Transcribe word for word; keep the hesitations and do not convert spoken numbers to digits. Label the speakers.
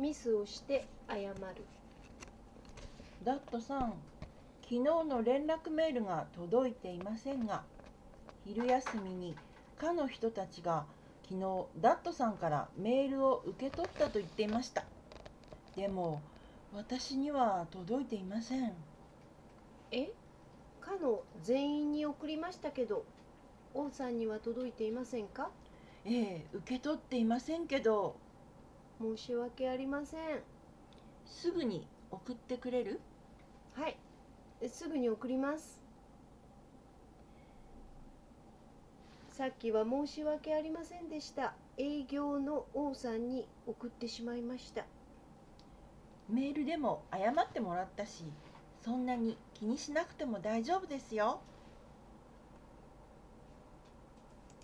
Speaker 1: ミスをして謝る。
Speaker 2: ダットさん、昨日の連絡メールが届いていませんが、昼休みに課の人たちが昨日ダットさんからメールを受け取ったと言っていました。でも私には届いていません。
Speaker 1: え、課の全員に送りましたけど、王さんには届いていませんか？
Speaker 2: ええ、受け取っていませんけど。
Speaker 1: 申し訳ありません。
Speaker 2: すぐに送ってくれる？
Speaker 1: はい、すぐに送ります。さっきは申し訳ありませんでした。営業の王さんに送ってしまいました。
Speaker 2: メールでも謝ってもらったし、そんなに気にしなくても大丈夫ですよ。